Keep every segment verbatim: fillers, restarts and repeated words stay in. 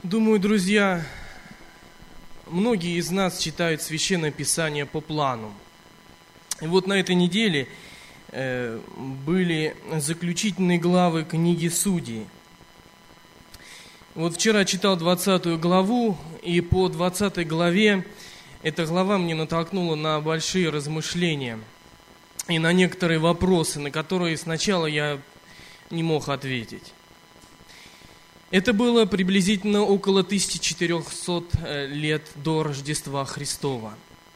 Думаю, друзья, многие из нас читают Священное Писание по плану. И вот на этой неделе э, были заключительные главы книги Судей. Вот вчера читал двадцатую главу, и по двадцатой главе эта глава мне натолкнула на большие размышления и на некоторые вопросы, на которые сначала я не мог ответить. Это было приблизительно около тысяча четыреста лет до Рождества Христова.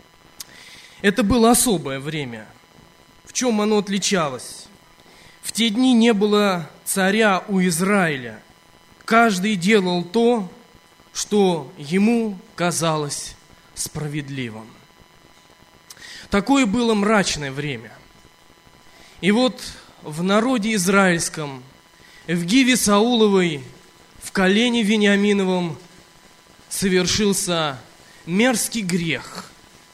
Это было особое время. В чем оно отличалось? В те дни не было царя у Израиля. Каждый делал то, что ему казалось справедливым. Такое было мрачное время. И вот в народе израильском, в Гиве Сауловой, в колене Вениаминовом совершился мерзкий грех,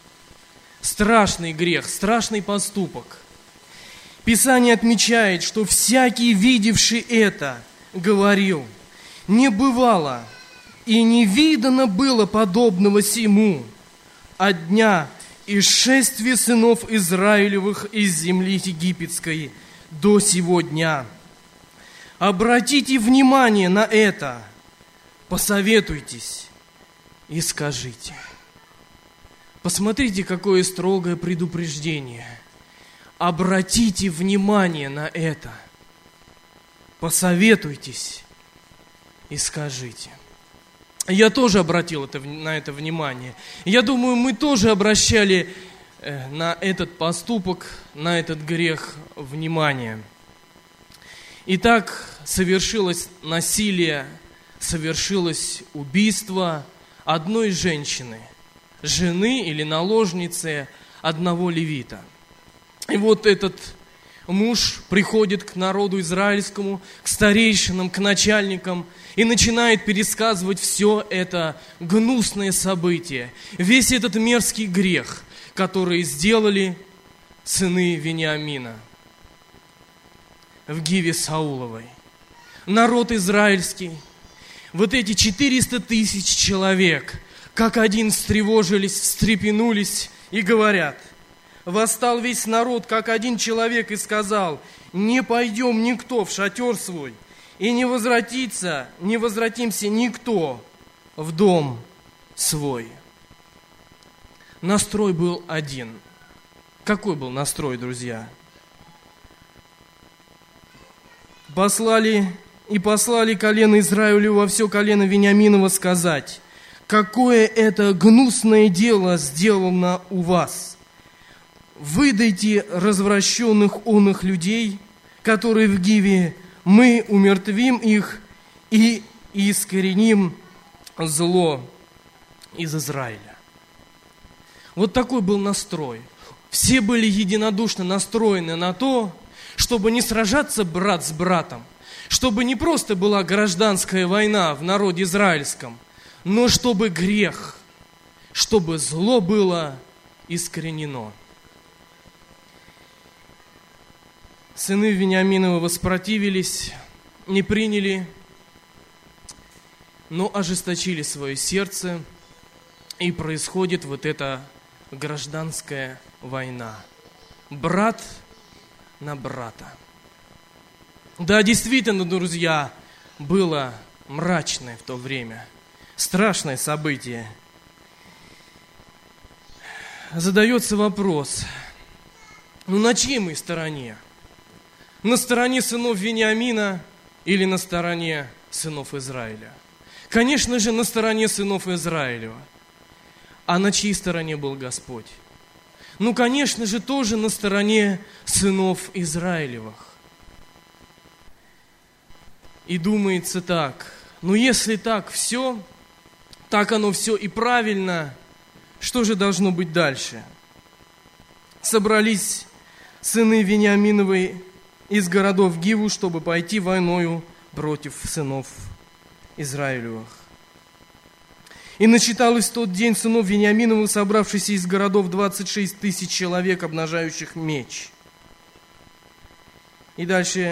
страшный грех, страшный поступок. Писание отмечает, что всякий, видевший это, говорил: не бывало и не видано было подобного сему от дня исшествия сынов Израилевых из земли египетской до сего дня. Обратите внимание на это, посоветуйтесь и скажите. Посмотрите, какое строгое предупреждение. Обратите внимание на это, посоветуйтесь и скажите. Я тоже обратил это, на это внимание. Я думаю, мы тоже обращали на этот поступок, на этот грех внимание. Итак, совершилось насилие, совершилось убийство одной женщины, жены или наложницы одного левита. И вот этот муж приходит к народу израильскому, к старейшинам, к начальникам и начинает пересказывать все это гнусное событие, весь этот мерзкий грех, который сделали сыны Вениамина в Гиве Сауловой. Народ израильский, вот эти четыреста тысяч человек, как один встревожились, встрепенулись и говорят: восстал весь народ, как один человек, и сказал: не пойдем никто в шатер свой, и не возвратится, не возвратимся никто в дом свой. Настрой был один. Какой был настрой, друзья? Послали и послали колено Израилю во все колено Вениаминова сказать: какое это гнусное дело сделано у вас. Выдайте развращенных онных людей, которые в Гиве, мы умертвим их и искореним зло из Израиля. Вот такой был настрой. Все были единодушно настроены на то, чтобы не сражаться брат с братом, чтобы не просто была гражданская война в народе израильском, но чтобы грех, чтобы зло было искоренено. Сыны Вениаминова воспротивились, не приняли, но ожесточили свое сердце, и происходит вот эта гражданская война. Брат на брата. Да, действительно, друзья, было мрачное в то время, страшное событие. Задается вопрос: ну на чьей мы стороне? На стороне сынов Вениамина или на стороне сынов Израиля? Конечно же, на стороне сынов Израилева. А на чьей стороне был Господь? Ну, конечно же, тоже на стороне сынов Израилевых. И думается так: ну, если так все, так оно все и правильно, что же должно быть дальше? Собрались сыны Вениаминовы из городов Гиву, чтобы пойти войною против сынов Израилевых. И насчиталось в тот день сынов Вениаминовых, собравшихся из городов, двадцать шесть тысяч человек, обнажающих меч. И дальше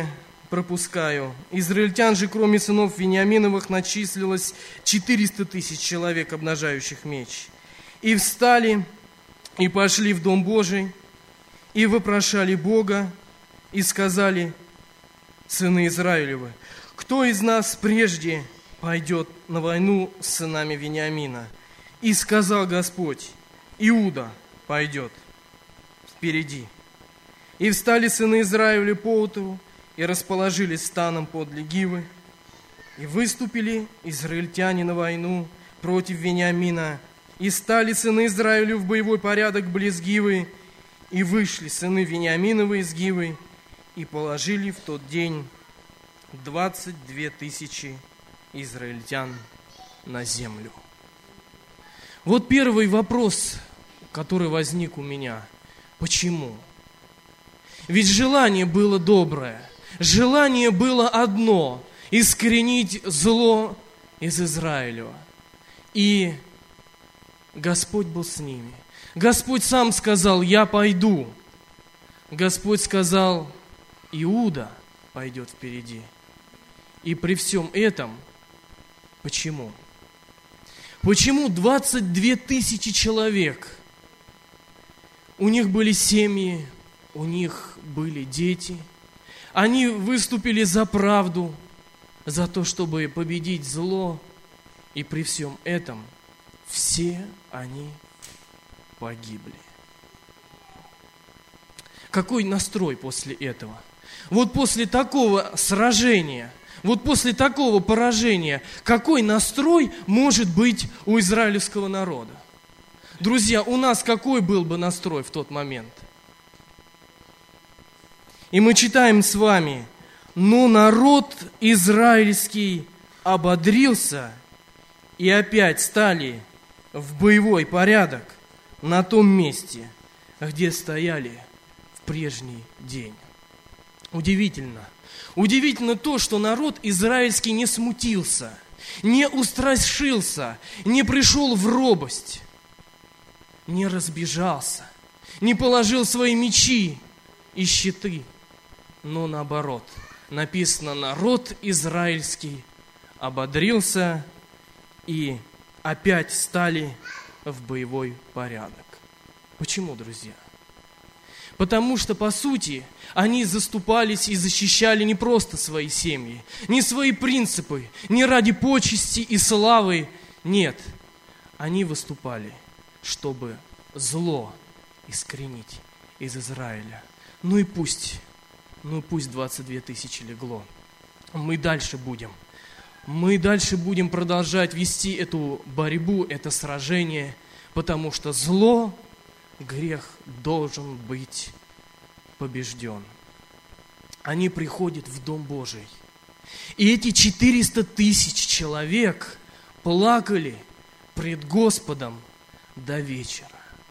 пропускаю. Израильтян же, кроме сынов Вениаминовых, начислилось четыреста тысяч человек, обнажающих меч. И встали, и пошли в Дом Божий, и вопрошали Бога, и сказали: сыны Израилевы, кто из нас прежде пойдет на войну с сынами Вениамина? И сказал Господь: Иуда пойдет впереди. И встали сыны Израиля поутру, и расположились станом подле Гивы, и выступили израильтяне на войну против Вениамина, и стали сыны Израиля в боевой порядок близ Гивы, и вышли сыны Вениаминовы из Гивы, и положили в тот день двадцать две тысячи израильтян на землю. Вот первый вопрос, который возник у меня. Почему? Ведь желание было доброе. Желание было одно – искоренить зло из Израилева. И Господь был с ними. Господь сам сказал: я пойду. Господь сказал: Иуда пойдет впереди. И при всем этом, почему? Почему двадцать две тысячи человек? У них были семьи, у них были дети. Они выступили за правду, за то, чтобы победить зло. И при всем этом все они погибли. Какой настрой после этого? Вот после такого сражения, вот после такого поражения, какой настрой может быть у израильского народа? Друзья, у нас какой был бы настрой в тот момент? И мы читаем с вами: «Но народ израильский ободрился, и опять стали в боевой порядок на том месте, где стояли в прежний день». Удивительно. Удивительно то, что народ израильский не смутился, не устрашился, не пришел в робость, не разбежался, не положил свои мечи и щиты, но наоборот, написано: народ израильский ободрился и опять стали в боевой порядок. Почему, друзья? Потому что, по сути, они заступались и защищали не просто свои семьи, не свои принципы, не ради почести и славы. Нет, они выступали, чтобы зло искоренить из Израиля. Ну и пусть, ну пусть двадцать две тысячи легло. Мы дальше будем. Мы дальше будем продолжать вести эту борьбу, это сражение, потому что зло, грех должен быть побежден. Они приходят в Дом Божий. И эти четыреста тысяч человек плакали пред Господом до вечера.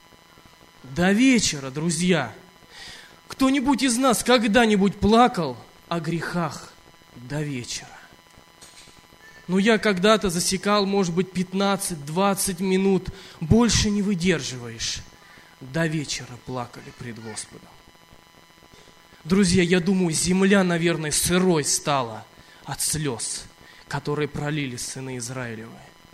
До вечера, друзья. Кто-нибудь из нас когда-нибудь плакал о грехах до вечера? Ну, я когда-то засекал, может быть, пятнадцать-двадцать минут. Больше не выдерживаешь. До вечера плакали пред Господом. Друзья, я думаю, земля, наверное, сырой стала от слез, которые пролили сыны Израилевы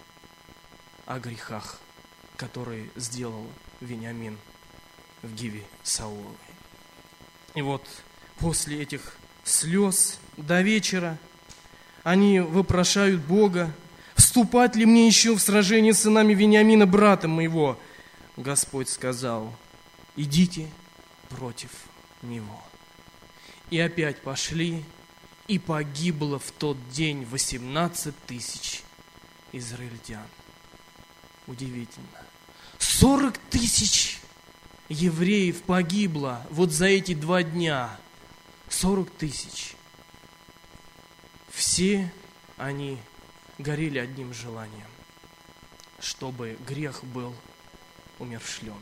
о грехах, которые сделал Вениамин в Гиве Сауловой. И вот после этих слез до вечера они вопрошают Бога: вступать ли мне еще в сражение с сынами Вениамина, брата моего? Господь сказал: идите против него. И опять пошли, и погибло в тот день восемнадцать тысяч израильтян. Удивительно. сорок тысяч евреев погибло вот за эти два дня. сорок тысяч. Все они горели одним желанием, чтобы грех был умерщвлен.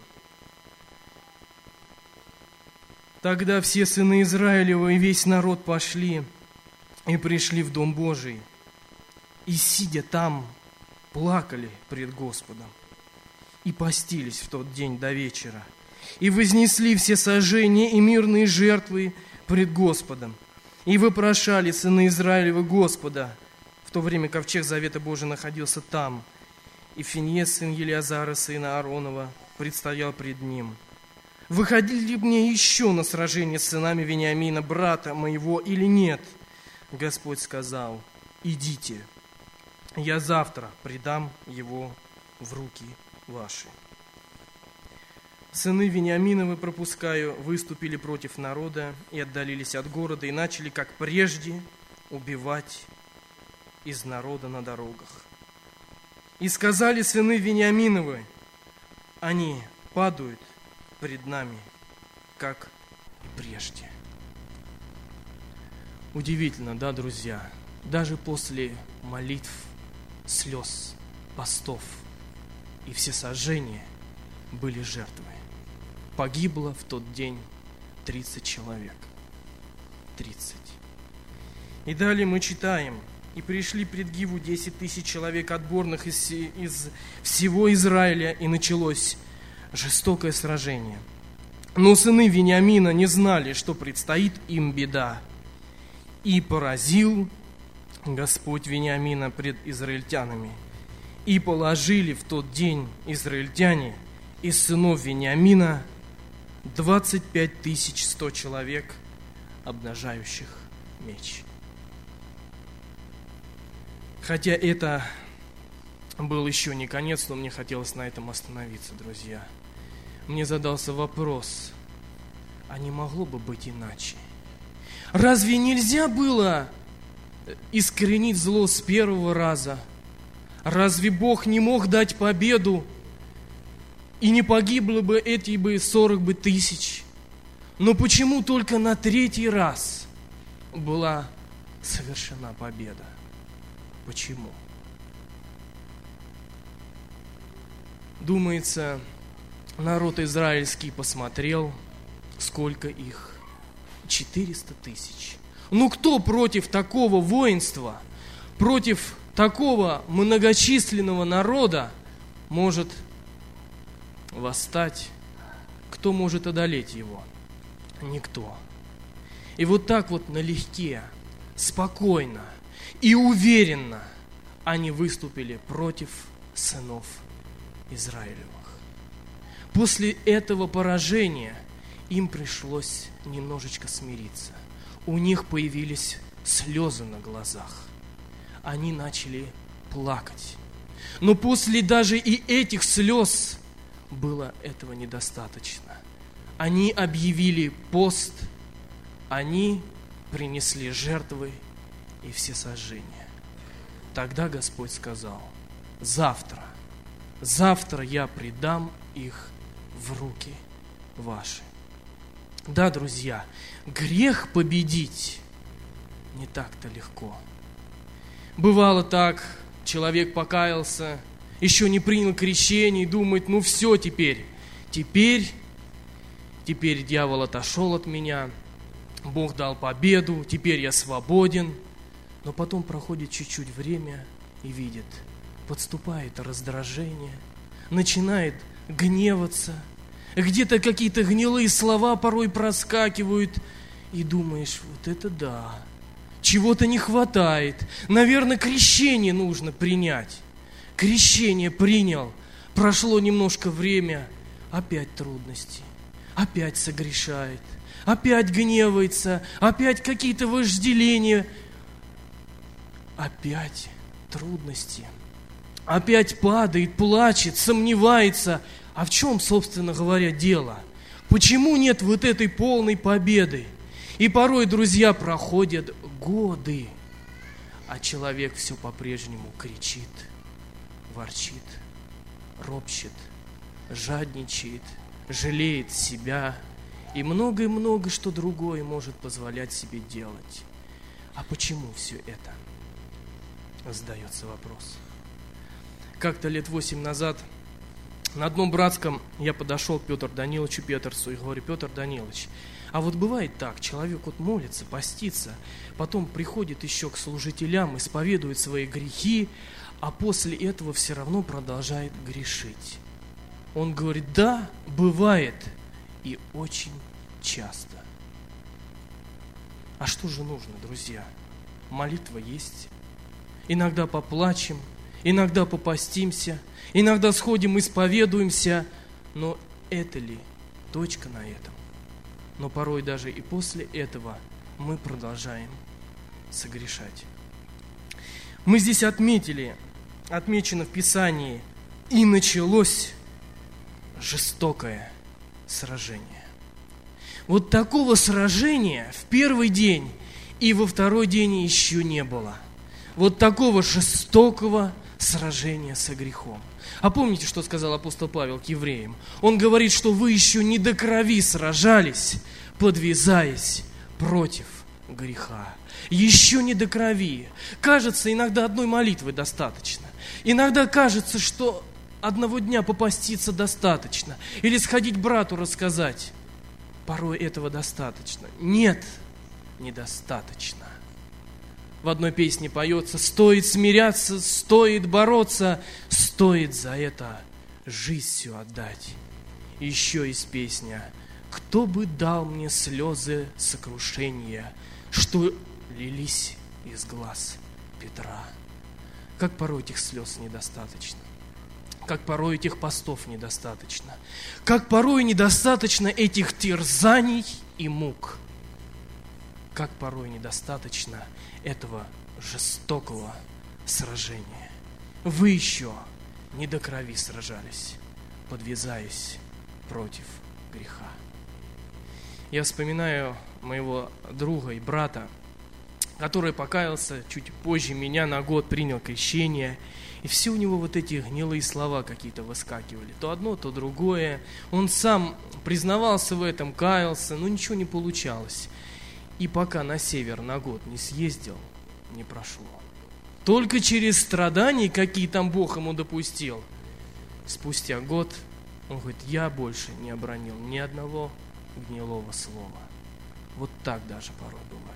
Тогда все сыны Израилева и весь народ пошли и пришли в Дом Божий, и, сидя там, плакали пред Господом, и постились в тот день до вечера, и вознесли все сожжения и мирные жертвы пред Господом, И вопрошали сыны Израилевы Господа. В то время ковчег Завета Божия находился там. И Финеас, сын Елиазара, сына Ааронова, предстоял пред ним. «Выходили ли мне еще на сражение с сынами Вениамина, брата моего, или нет?» Господь сказал: «Идите, я завтра предам его в руки ваши». Сыны Вениаминовы, пропускаю, выступили против народа и отдалились от города, и начали, как прежде, убивать из народа на дорогах. И сказали сыны Вениаминовы: они падают пред нами, как и прежде. Удивительно, да, друзья? Даже после молитв, слез, постов и всесожжения были жертвы. Погибло в тот день тридцать человек. тридцать. И далее мы читаем: «И пришли пред Гиву десять тысяч человек отборных из, из всего Израиля, и началось жестокое сражение. Но сыны Вениамина не знали, что предстоит им беда. И поразил Господь Вениамина пред израильтянами. И положили в тот день израильтяне из сынов Вениамина двадцать пять тысяч сто человек, обнажающих меч». Хотя это был еще не конец, но мне хотелось на этом остановиться, друзья. Мне задался вопрос: а не могло бы быть иначе? Разве нельзя было искоренить зло с первого раза? Разве Бог не мог дать победу, и не погибло бы эти бы сорок бы тысяч? Но почему только на третий раз была совершена победа? Почему? Думается, народ израильский посмотрел, сколько их. четыреста тысяч. Ну кто против такого воинства, против такого многочисленного народа может восстать? Кто может одолеть его? Никто. И вот так вот налегке, спокойно и уверенно они выступили против сынов Израилевых. После этого поражения им пришлось немножечко смириться. У них появились слезы на глазах. Они начали плакать. Но после даже и этих слез было этого недостаточно. Они объявили пост, они принесли жертвы и всесожжение. Тогда Господь сказал: завтра, завтра я предам их в руки ваши. Да, друзья, грех победить не так-то легко. Бывало так, человек покаялся, еще не принял крещение и думает: ну все теперь, теперь, теперь дьявол отошел от меня, Бог дал победу, теперь я свободен. Но потом проходит чуть-чуть время и видит, подступает раздражение, начинает гневаться, где-то какие-то гнилые слова порой проскакивают, и думаешь: вот это да, чего-то не хватает, наверное, крещение нужно принять. Крещение принял, прошло немножко время, опять трудности, опять согрешает, опять гневается, опять какие-то вожделения, опять трудности, опять падает, плачет, сомневается. А в чем, собственно говоря, дело? Почему нет вот этой полной победы? И порой, друзья, проходят годы, а человек все по-прежнему кричит, ворчит, ропщет, жадничает, жалеет себя и многое-многое что другое может позволять себе делать. А почему все это? Задается вопрос. Как-то лет восемь назад на одном братском я подошел к Петру Даниловичу Петерсу и говорю: Петр Данилович, а вот бывает так, человек вот молится, постится, потом приходит еще к служителям, исповедует свои грехи, а после этого все равно продолжает грешить. Он говорит: да, бывает, и очень часто. А что же нужно, друзья? Молитва есть. Иногда поплачем, иногда попастимся, иногда сходим, исповедуемся. Но это ли точка на этом? Но порой даже и после этого мы продолжаем согрешать. Мы здесь отметили, отмечено в Писании, и началось жестокое сражение. Вот такого сражения в первый день и во второй день еще не было. Вот такого жестокого сражения со грехом. А помните, что сказал апостол Павел к евреям? Он говорит, что вы еще не до крови сражались, подвязаясь против греха. Еще не до крови. Кажется, иногда одной молитвы достаточно. Иногда кажется, что одного дня попаститься достаточно. Или сходить брату рассказать. Порой этого достаточно. Нет, недостаточно. В одной песне поется: стоит смиряться, стоит бороться, стоит за это жизнь всю отдать. И еще есть песня: кто бы дал мне слезы сокрушения, что лились из глаз Петра. Как порой этих слез недостаточно. Как порой этих постов недостаточно. Как порой недостаточно этих терзаний и мук. Как порой недостаточно этого жестокого сражения. Вы еще не до крови сражались, подвязаясь против греха. Я вспоминаю моего друга и брата, который покаялся чуть позже меня, на год принял крещение, и все у него вот эти гнилые слова какие-то выскакивали. То одно, то другое. Он сам признавался в этом, каялся, но ничего не получалось. И пока на север на год не съездил, не прошло. Только через страдания, какие там Бог ему допустил, спустя год он говорит: я больше не обронил ни одного гнилого слова. Вот так даже порой бывает.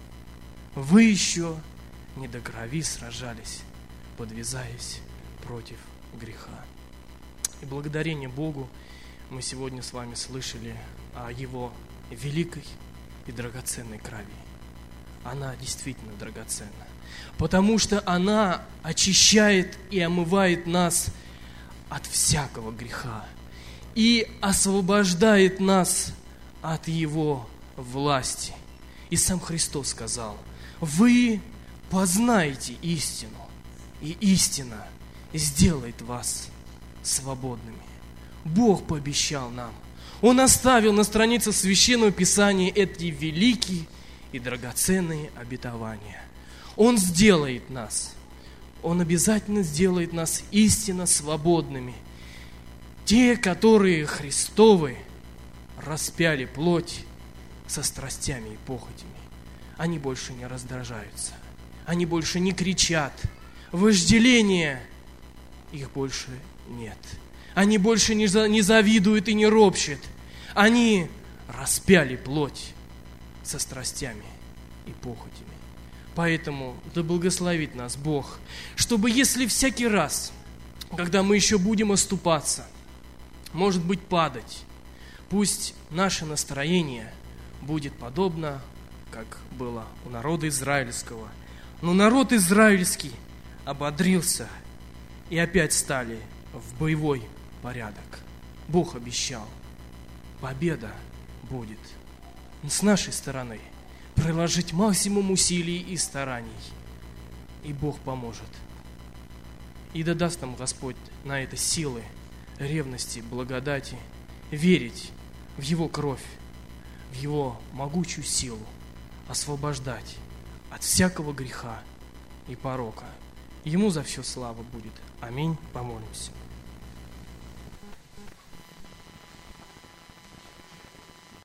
Вы еще не до крови сражались, подвязаясь против греха. И благодарение Богу мы сегодня с вами слышали о Его великой и драгоценной крови. Она действительно драгоценна, потому что она очищает и омывает нас от всякого греха и освобождает нас от его власти. И сам Христос сказал: вы познаете истину, и истина сделает вас свободными. Бог пообещал нам. Он оставил на страницах Священного Писания эти великие и драгоценные обетования. Он сделает нас, Он обязательно сделает нас истинно свободными. Те, которые Христовы, распяли плоть со страстями и похотями, они больше не раздражаются, они больше не кричат, вожделения их больше нет. Они больше не завидуют и не ропщут. Они распяли плоть со страстями и похотями. Поэтому да благословит нас Бог, чтобы если всякий раз, когда мы еще будем оступаться, может быть падать, пусть наше настроение будет подобно, как было у народа израильского. Но народ израильский ободрился и опять стали в боевой порядок. Бог обещал, победа будет с нашей стороны. Приложить максимум усилий и стараний, и Бог поможет. И да даст нам Господь на это силы, ревности, благодати, верить в Его кровь, в Его могучую силу, освобождать от всякого греха и порока. Ему за все слава будет. Аминь. Помолимся.